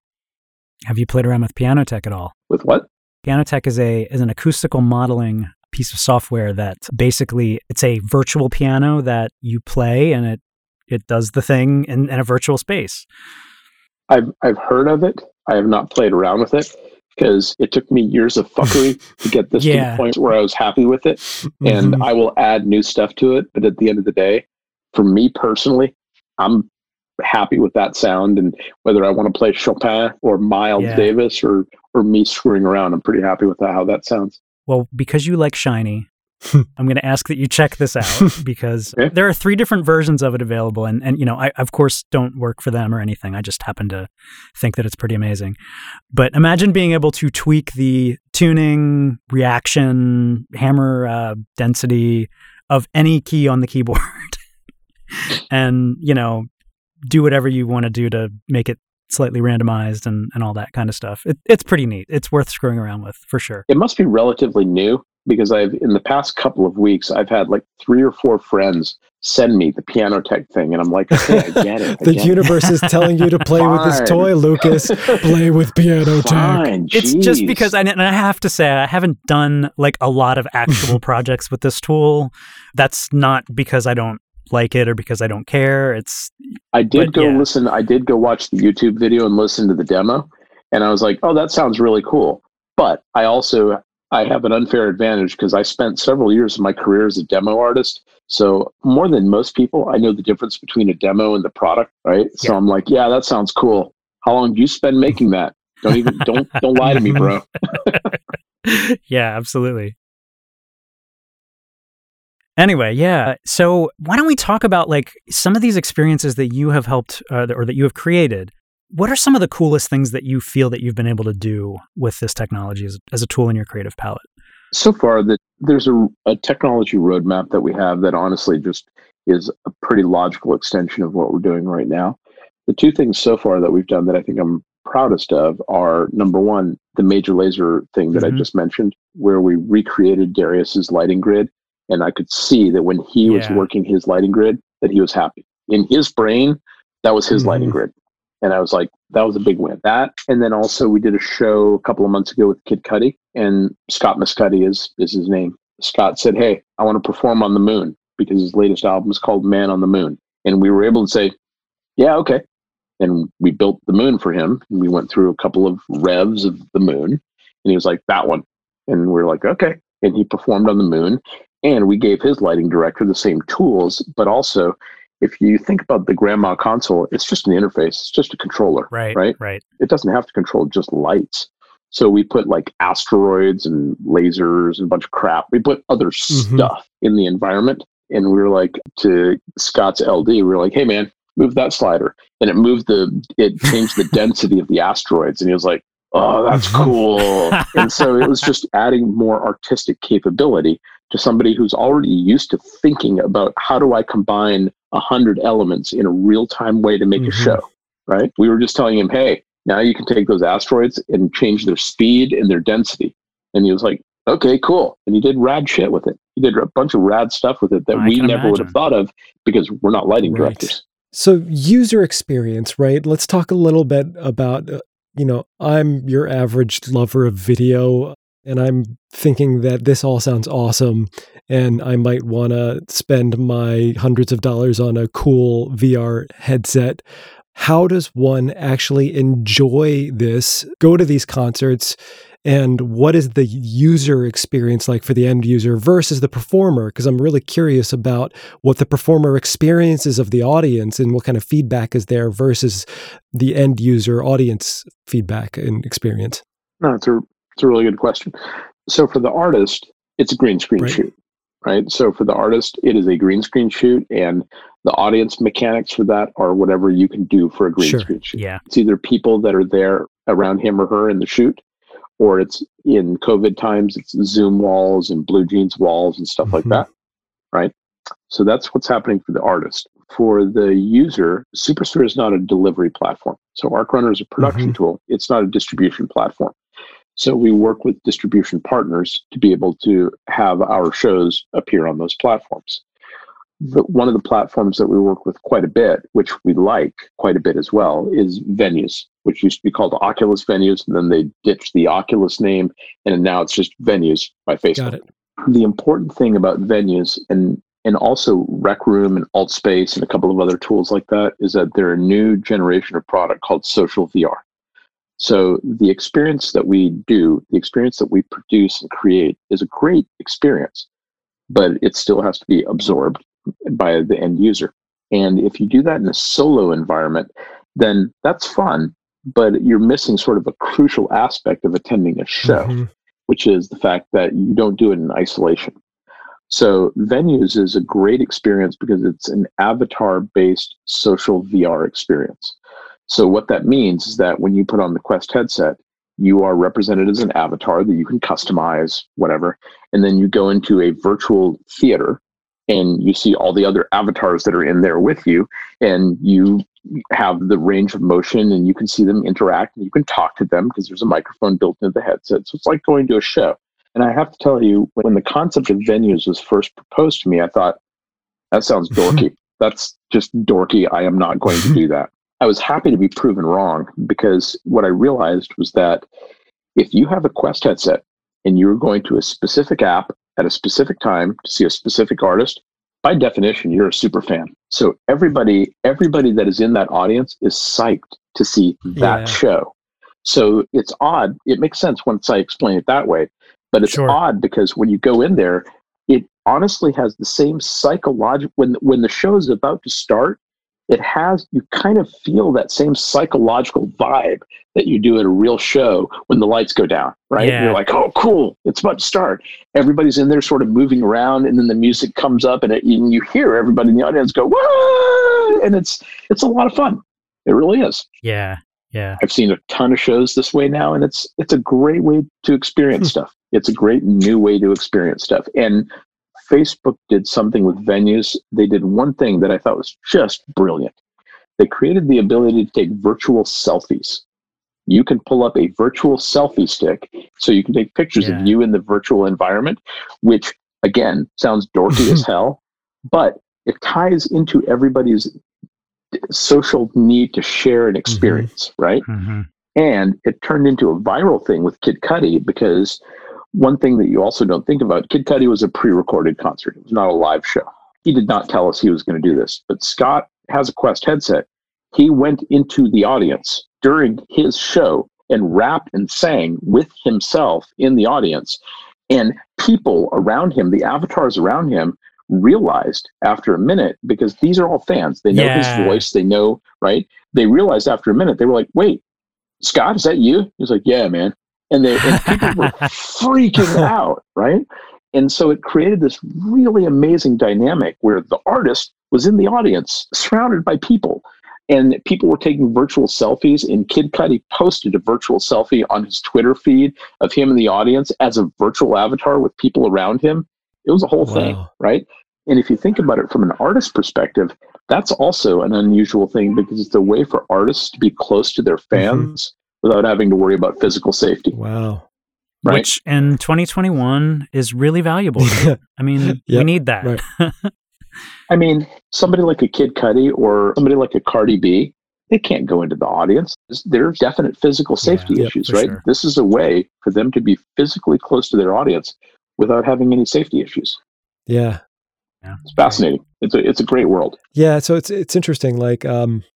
Have you played around with Pianotech at all? With what? Pianotech is an acoustical modeling piece of software that basically, it's a virtual piano that you play, and it does the thing in a virtual space. I've heard of it. I have not played around with it because it took me years of fuckery to get this to the point where I was happy with it. And I will add new stuff to it. But at the end of the day, for me personally, I'm happy with that sound. And whether I want to play Chopin or Miles Davis or me screwing around, I'm pretty happy with how that sounds. Well, because you like shiny, I'm going to ask that you check this out because there are 3 different versions of it available. And I, of course, don't work for them or anything. I just happen to think that it's pretty amazing. But imagine being able to tweak the tuning, reaction, hammer density of any key on the keyboard and, do whatever you want to do to make it slightly randomized and all that kind of stuff. It's pretty neat. It's worth screwing around with for sure. It must be relatively new. Because in the past couple of weeks, I've had like 3 or 4 friends send me the Pianotech thing. And I'm like, okay, I get it. The universe is telling you to play with this toy, Lucas. Play with Pianotech. It's just because, and I have to say, I haven't done like a lot of actual projects with this tool. That's not because I don't like it or because I don't care. I did go watch the YouTube video and listen to the demo. And I was like, oh, that sounds really cool. But I have an unfair advantage because I spent several years of my career as a demo artist. So more than most people, I know the difference between a demo and the product, right? Yeah. So I'm like, yeah, that sounds cool. How long do you spend making that? Don't lie to me, bro. Yeah, absolutely. Anyway, yeah. So why don't we talk about like some of these experiences that you have helped or that you have created? What are some of the coolest things that you feel that you've been able to do with this technology as a tool in your creative palette? So far, there's a technology roadmap that we have that honestly just is a pretty logical extension of what we're doing right now. The 2 things so far that we've done that I think I'm proudest of are, number one, the Major Lazer thing that I just mentioned, where we recreated Darius's lighting grid And I could see that when he was working his lighting grid, that he was happy. In his brain, that was his lighting grid. And I was like, that was a big win. That, and then also we did a show a couple of months ago with Kid Cudi, and Scott Mescudi is his name. Scott said, hey, I want to perform on the moon, because his latest album is called Man on the Moon. And we were able to say, yeah, okay. And we built the moon for him. And we went through a couple of revs of the moon, and he was like, that one. And we were like, okay. And he performed on the moon, and we gave his lighting director the same tools, but also, if you think about the grandma console, it's just an interface. It's just a controller, right? It doesn't have to control just lights. So we put like asteroids and lasers and a bunch of crap. We put other stuff in the environment. And we were like, to Scott's LD, we were like, hey man, move that slider. And it changed the density of the asteroids. And he was like, oh, that's cool. And so it was just adding more artistic capability to somebody who's already used to thinking about, how do I combine 100 elements in a real-time way to make a show, right? We were just telling him, hey, now you can take those asteroids and change their speed and their density. And he was like, okay, cool. And he did rad shit with it. He did a bunch of rad stuff with it that we never would have thought of, because we're not lighting directors. So user experience, right? Let's talk a little bit about, I'm your average lover of video, and I'm thinking that this all sounds awesome, and I might want to spend my hundreds of dollars on a cool VR headset. How does one actually enjoy this, go to these concerts, and what is the user experience like for the end user versus the performer? Because I'm really curious about what the performer experiences of the audience and what kind of feedback is there versus the end user audience feedback and experience. No, it's a really good question. So for the artist, it's a green screen shoot, right? So for the artist, it is a green screen shoot, and the audience mechanics for that are whatever you can do for a green screen shoot. Yeah. It's either people that are there around him or her in the shoot, or it's in COVID times, it's Zoom walls and Blue Jeans walls and stuff like that, right? So that's what's happening for the artist. For the user, Supersphere is not a delivery platform. So ArcRunner is a production tool. It's not a distribution platform. So we work with distribution partners to be able to have our shows appear on those platforms. One of the platforms that we work with quite a bit, which we like quite a bit as well, is Venues, which used to be called Oculus Venues, and then they ditched the Oculus name, and now it's just Venues by Facebook. Got it. The important thing about Venues and also Rec Room and AltSpace and a couple of other tools like that is that they're a new generation of product called social VR. So the experience that we do, the experience that we produce and create is a great experience, but it still has to be absorbed by the end user. And if you do that in a solo environment, then that's fun, but you're missing sort of a crucial aspect of attending a show, which is the fact that you don't do it in isolation. So Venues is a great experience because it's an avatar-based social VR experience. So what that means is that when you put on the Quest headset, you are represented as an avatar that you can customize, whatever, and then you go into a virtual theater and you see all the other avatars that are in there with you, and you have the range of motion and you can see them interact and you can talk to them because there's a microphone built into the headset. So it's like going to a show. And I have to tell you, when the concept of Venues was first proposed to me, I thought, that sounds dorky. That's just dorky. I am not going to do that. I was happy to be proven wrong, because what I realized was that if you have a Quest headset and you're going to a specific app at a specific time to see a specific artist, by definition, you're a super fan. So everybody that is in that audience is psyched to see that show. So it's odd. It makes sense once I explain it that way, but it's odd because when you go in there, it honestly has the same psychological, when the show is about to start, you kind of feel that same psychological vibe that you do at a real show when the lights go down, right? Yeah. You're like, oh, cool, it's about to start. Everybody's in there sort of moving around, and then the music comes up, and you hear everybody in the audience go, whoa! And it's a lot of fun. It really is. Yeah, yeah. I've seen a ton of shows this way now, and it's a great way to experience stuff. It's a great new way to experience stuff. And Facebook did something with Venues. They did one thing that I thought was just brilliant. They created the ability to take virtual selfies. You can pull up a virtual selfie stick so you can take pictures of you in the virtual environment, which Again, sounds dorky as hell, but it ties into everybody's social need to share an experience, right? Mm-hmm. And it turned into a viral thing with Kid Cudi, because one thing that you also don't think about, Kid Cudi was a pre-recorded concert. It was not a live show. He did not tell us he was going to do this, but Scott has a Quest headset. He went into the audience during his show and rapped and sang with himself in the audience. And people around him, the avatars around him, realized after a minute, because these are all fans, they know his voice, they know, right? They realized after a minute, they were like, wait, Scott, is that you? He's like, yeah, man. And people were freaking out, right? And so it created this really amazing dynamic where the artist was in the audience, surrounded by people. And people were taking virtual selfies, and Kid Cudi posted a virtual selfie on his Twitter feed of him in the audience as a virtual avatar with people around him. It was a whole thing, right? And if you think about it from an artist perspective, that's also an unusual thing, because it's a way for artists to be close to their fans without having to worry about physical safety. Wow. Right? Which in 2021 is really valuable. I mean, we need that. Right. I mean, somebody like a Kid Cudi or somebody like a Cardi B, they can't go into the audience. There's definite physical safety issues, right? Sure. This is a way for them to be physically close to their audience without having any safety issues. Yeah. It's fascinating. It's a great world. Yeah. So it's interesting. Like,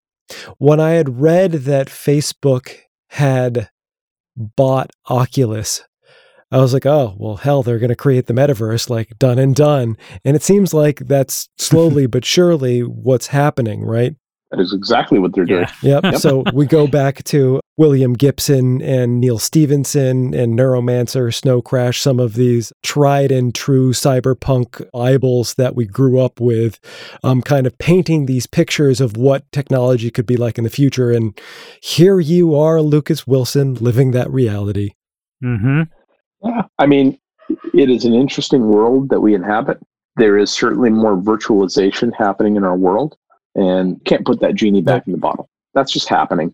when I had read that Facebook had bought Oculus, I was like, oh, well, hell, they're going to create the metaverse, like done and done. And it seems like that's slowly but surely what's happening, right? That is exactly what they're doing. Yep. So we go back to William Gibson and Neil Stephenson and Neuromancer, Snow Crash, some of these tried and true cyberpunk Bibles that we grew up with, kind of painting these pictures of what technology could be like in the future. And here you are, Lucas Wilson, living that reality. Mm-hmm. Yeah. I mean, it is an interesting world that we inhabit. There is certainly more virtualization happening in our world, and can't put that genie back in the bottle. That's just happening.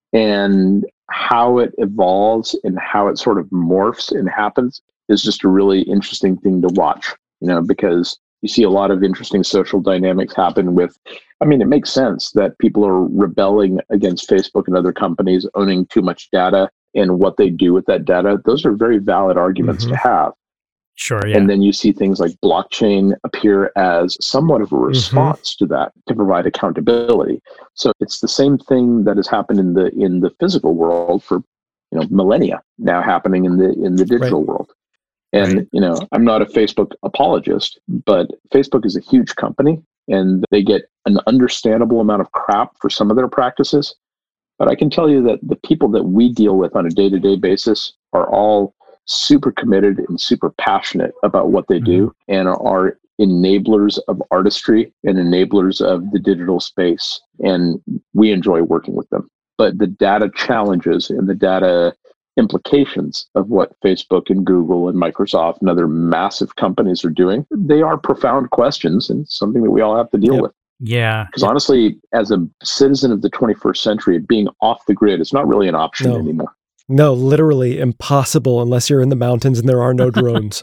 And how it evolves and how it sort of morphs and happens is just a really interesting thing to watch, because you see a lot of interesting social dynamics happen with, it makes sense that people are rebelling against Facebook and other companies owning too much data and what they do with that data. Those are very valid arguments to have. Sure, yeah. And then you see things like blockchain appear as somewhat of a response to that, to provide accountability. So it's the same thing that has happened in the physical world for millennia, now happening in the digital world. And I'm not a Facebook apologist, but Facebook is a huge company, and they get an understandable amount of crap for some of their practices. But I can tell you that the people that we deal with on a day-to-day basis are all super committed and super passionate about what they do, and are enablers of artistry and enablers of the digital space. And we enjoy working with them. But the data challenges and the data implications of what Facebook and Google and Microsoft and other massive companies are doing, they are profound questions, and something that we all have to deal with. Yeah. Because honestly, as a citizen of the 21st century, being off the grid is not really an option anymore. No, literally impossible unless you're in the mountains and there are no drones.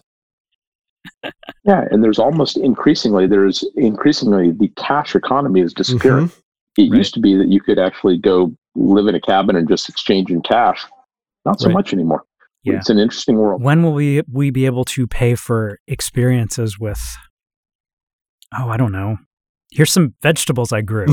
Yeah, and there's increasingly the cash economy is disappearing. It used to be that you could actually go live in a cabin and just exchange in cash. Not so much anymore. Yeah. It's an interesting world. When will we be able to pay for experiences with, I don't know. Here's some vegetables I grew.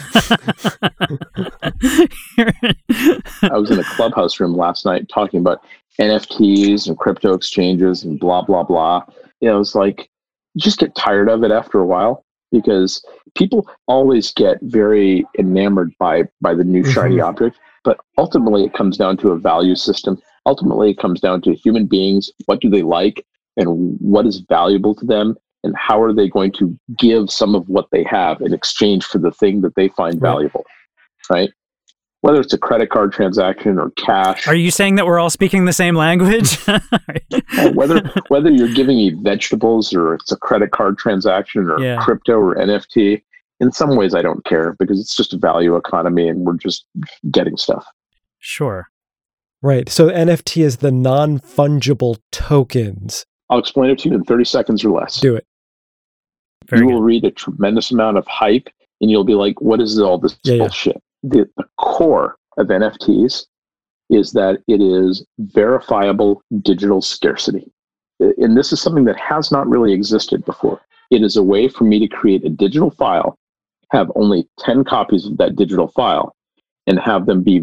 I was in a Clubhouse room last night talking about NFTs and crypto exchanges and blah, blah, blah. It's like, you just get tired of it after a while, because people always get very enamored by the new shiny object. But ultimately, it comes down to a value system. Ultimately, it comes down to human beings. What do they like, and what is valuable to them? And how are they going to give some of what they have in exchange for the thing that they find valuable, right? Whether it's a credit card transaction or cash. Are you saying that we're all speaking the same language? whether you're giving me vegetables, or it's a credit card transaction, or crypto or NFT, in some ways I don't care, because it's just a value economy and we're just getting stuff. Sure. Right. So NFT is the non-fungible tokens. I'll explain it to you in 30 seconds or less. Do it. Very You good. will read a tremendous amount of hype and you'll be like, what is all this bullshit? The core of NFTs is that it is verifiable digital scarcity. And this is something that has not really existed before. It is a way for me to create a digital file, have only 10 copies of that digital file, and have them be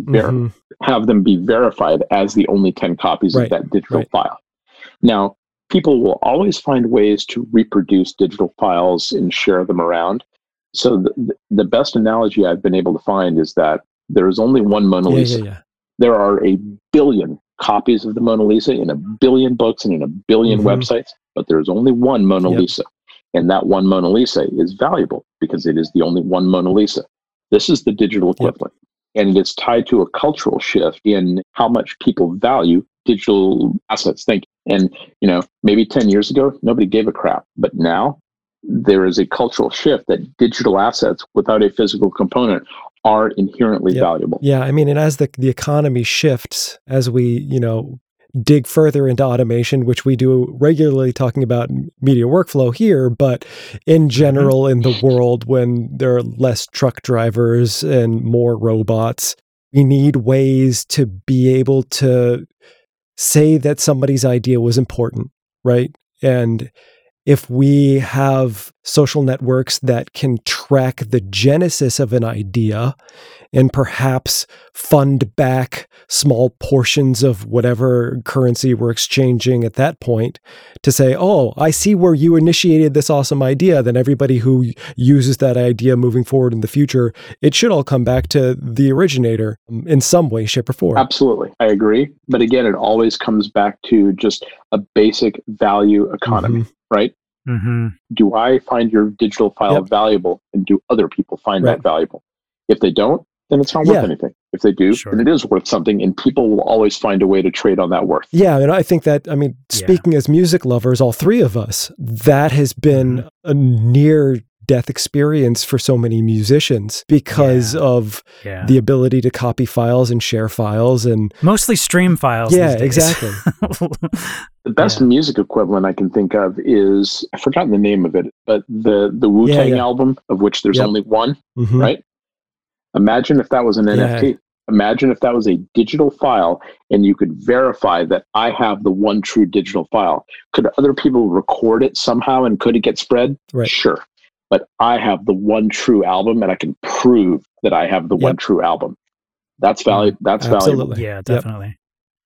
verified as the only 10 copies of that digital file. Now, people will always find ways to reproduce digital files and share them around. So the best analogy I've been able to find is that there is only one Mona Lisa. There are a billion copies of the Mona Lisa in a billion books and in a billion websites, but there's only one Mona Lisa. And that one Mona Lisa is valuable because it is the only one Mona Lisa. This is the digital equivalent. And it is tied to a cultural shift in how much people value digital assets. And, maybe 10 years ago, nobody gave a crap. But now there is a cultural shift that digital assets without a physical component are inherently valuable. Yeah, I mean, and as the economy shifts, as we, dig further into automation, which we do regularly talking about media workflow here, but in general in the world when there are less truck drivers and more robots, we need ways to be able to say that somebody's idea was important, right? And if we have social networks that can track the genesis of an idea and perhaps fund back small portions of whatever currency we're exchanging at that point to say, oh, I see where you initiated this awesome idea, then everybody who uses that idea moving forward in the future, it should all come back to the originator in some way, shape, or form. Absolutely. I agree. But again, it always comes back to just a basic value economy, right? Do I find your digital file valuable, and do other people find that valuable? If they don't, then it's not worth anything. If they do, then it is worth something, and people will always find a way to trade on that worth. Yeah, and I think that, speaking as music lovers, all three of us, that has been a near death experience for so many musicians because of the ability to copy files and share files and mostly stream files. Yeah, exactly. The best music equivalent I can think of is, I've forgotten the name of it, but the Wu-Tang album, of which there's only one, right? Imagine if that was an NFT. Imagine if that was a digital file and you could verify that I have the one true digital file. Could other people record it somehow and could it get spread? Right. Sure. But I have the one true album and I can prove that I have the one true album. That's valuable. That's valuable. Yeah, definitely.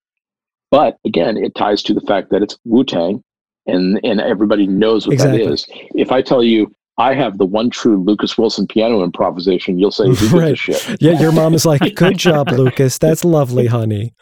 But again, it ties to the fact that it's Wu-Tang and everybody knows what that is. If I tell you I have the one true Lucas Wilson piano improvisation, you'll say, who gives a shit? Yeah, your mom is like, good job, Lucas. That's lovely, honey.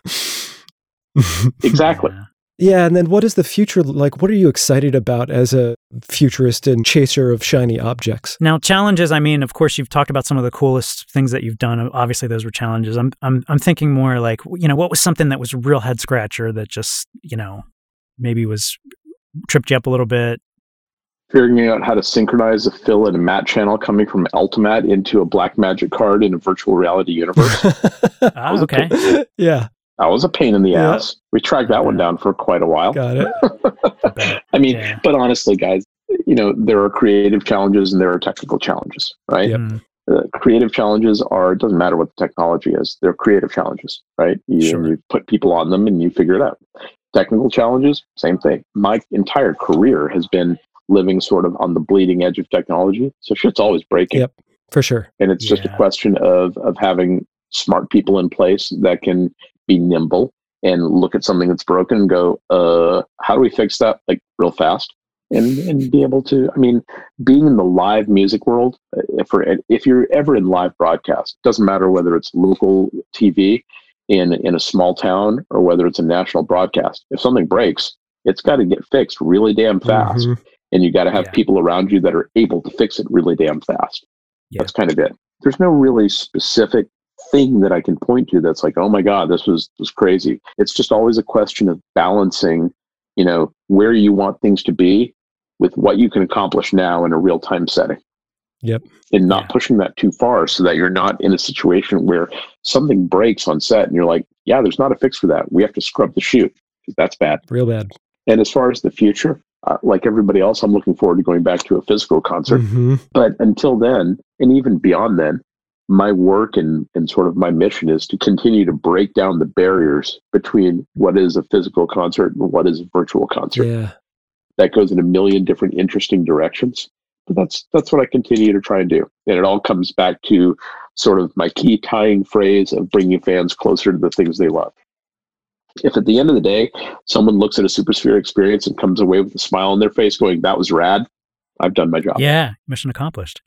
Exactly. Yeah, and then what is the future like? What are you excited about as a futurist and chaser of shiny objects? Now, challenges, of course, you've talked about some of the coolest things that you've done. Obviously, those were challenges. I'm thinking more like, what was something that was a real head scratcher that just, maybe tripped you up a little bit? Figuring out how to synchronize a fill and a matte channel coming from Ultimatte into a Blackmagic card in a virtual reality universe. Okay. Yeah. That was a pain in the ass. We tracked that one down for quite a while. Got it. But honestly, guys, there are creative challenges and there are technical challenges, right? Yep. Creative challenges it doesn't matter what the technology is, they're creative challenges, right? You put people on them and you figure it out. Technical challenges, same thing. My entire career has been living sort of on the bleeding edge of technology. So shit's always breaking. Yep, for sure. And it's just a question of having smart people in place that can be nimble and look at something that's broken and go, how do we fix that like real fast? And be able to, being in the live music world, if you're ever in live broadcast, doesn't matter whether it's local TV in a small town or whether it's a national broadcast. If something breaks, it's got to get fixed really damn fast. And you got to have people around you that are able to fix it really damn fast. That's kind of it. There's no really specific thing that I can point to that's like, oh my God, this was crazy. It's just always a question of balancing, where you want things to be with what you can accomplish now in a real-time setting. Yep. And not pushing that too far so that you're not in a situation where something breaks on set and you're like, yeah, there's not a fix for that. We have to scrub the shoot because that's bad. Real bad. And as far as the future, like everybody else, I'm looking forward to going back to a physical concert. Mm-hmm. But until then, and even beyond then, my work and sort of my mission is to continue to break down the barriers between what is a physical concert and what is a virtual concert. Yeah. That goes in a million different interesting directions. But that's what I continue to try and do. And it all comes back to sort of my key tying phrase of bringing fans closer to the things they love. If at the end of the day, someone looks at a SuperSphere experience and comes away with a smile on their face going, that was rad, I've done my job. Yeah, mission accomplished.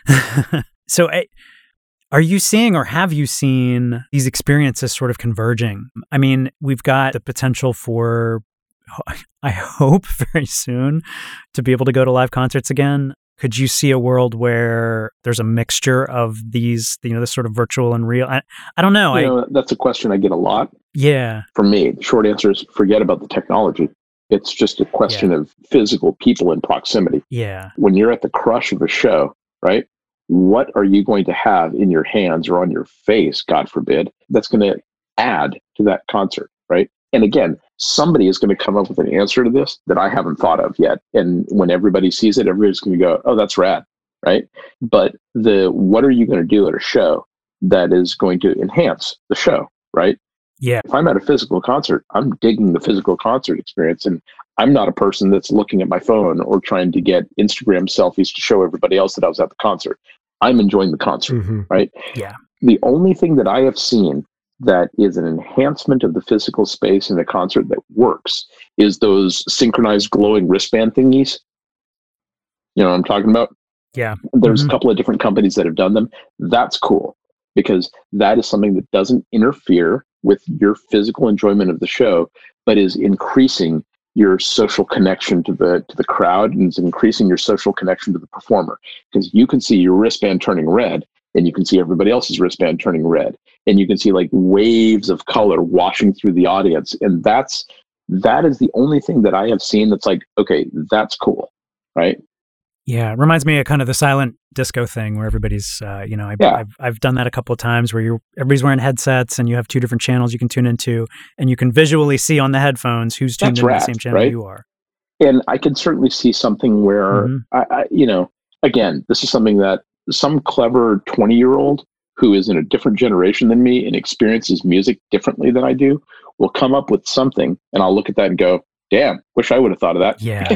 So are you seeing, or have you seen, these experiences sort of converging? I mean, we've got the potential for, I hope very soon, to be able to go to live concerts again. Could you see a world where there's a mixture of these, this sort of virtual and real? I don't know. That's a question I get a lot. Yeah. For me, the short answer is forget about the technology. It's just a question of physical people in proximity. Yeah. When you're at the crush of a show, right? What are you going to have in your hands or on your face, God forbid, that's going to add to that concert, right? And again, somebody is going to come up with an answer to this that I haven't thought of yet. And when everybody sees it, everybody's going to go, oh, that's rad, right? But what are you going to do at a show that is going to enhance the show, right? Yeah. If I'm at a physical concert, I'm digging the physical concert experience. And I'm not a person that's looking at my phone or trying to get Instagram selfies to show everybody else that I was at the concert. I'm enjoying the concert, right? Yeah. The only thing that I have seen that is an enhancement of the physical space in a concert that works is those synchronized glowing wristband thingies. You know what I'm talking about? Yeah. There's a couple of different companies that have done them. That's cool because that is something that doesn't interfere with your physical enjoyment of the show, but is increasing your social connection to the crowd and is increasing your social connection to the performer, because you can see your wristband turning red and you can see everybody else's wristband turning red, and you can see like waves of color washing through the audience. And that is the only thing that I have seen that's like, okay, that's cool, right? Yeah, it reminds me of kind of the silent disco thing where everybody's, I've done that a couple of times where everybody's wearing headsets and you have two different channels you can tune into, and you can visually see on the headphones who's tuned into the same channel, right? You are. And I can certainly see something where, again, this is something that some clever 20-year-old who is in a different generation than me and experiences music differently than I do will come up with something, and I'll look at that and go, damn, wish I would have thought of that. Yeah.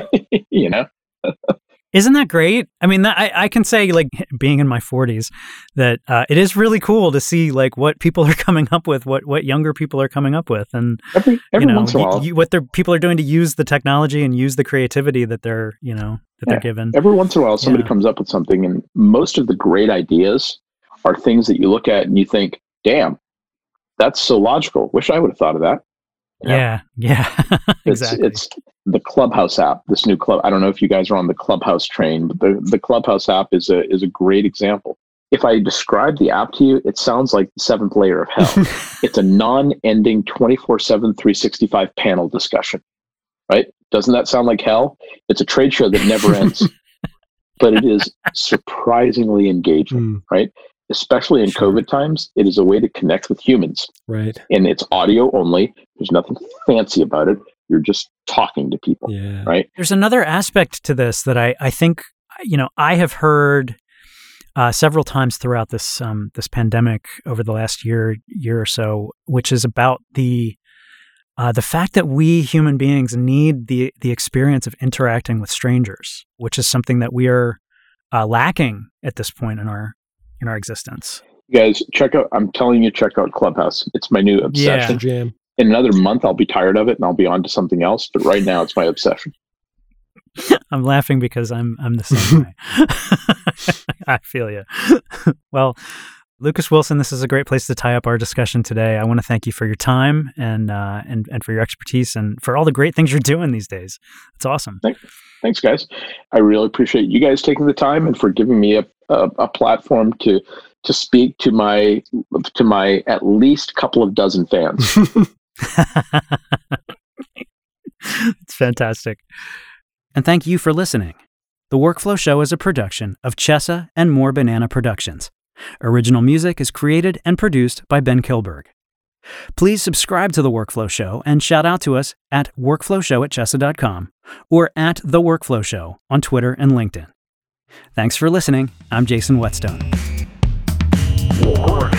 Isn't that great? I mean, I can say, like, being in my 40s, that it is really cool to see, like, what people are coming up with, what younger people are coming up with, and every once in a while, what people are doing to use the technology and use the creativity that they're given. Every once in a while, somebody comes up with something, and most of the great ideas are things that you look at and you think, "Damn, that's so logical. Wish I would have thought of that." Yeah, exactly. It's the Clubhouse app, this new club. I don't know if you guys are on the Clubhouse train, but the Clubhouse app is a great example. If I describe the app to you, it sounds like the seventh layer of hell. It's a non-ending 24/7, 365 panel discussion, right? Doesn't that sound like hell? It's a trade show that never ends, but it is surprisingly engaging, right? Especially in COVID times, it is a way to connect with humans. Right. And it's audio only. There's nothing fancy about it. You're just talking to people, right? There's another aspect to this that I think, I have heard several times throughout this pandemic over the last year or so, which is about the fact that we human beings need the experience of interacting with strangers, which is something that we are lacking at this point in our existence. You guys, check out Clubhouse. It's my new obsession. Jam. In another month, I'll be tired of it and I'll be on to something else. But right now, it's my obsession. I'm laughing because I'm the same way. I feel you. Well, Lucas Wilson, this is a great place to tie up our discussion today. I want to thank you for your time and for your expertise and for all the great things you're doing these days. It's awesome. Thanks, guys. I really appreciate you guys taking the time and for giving me a platform to speak to my at least couple of dozen fans. It's fantastic. And thank you for listening. The Workflow Show is a production of Chessa and More Banana Productions. Original music is created and produced by Ben Kilberg. Please subscribe to The Workflow Show and shout out to us at workflowshow@chessa.com or at The Workflow Show on Twitter and LinkedIn. Thanks for listening. I'm Jason Whetstone.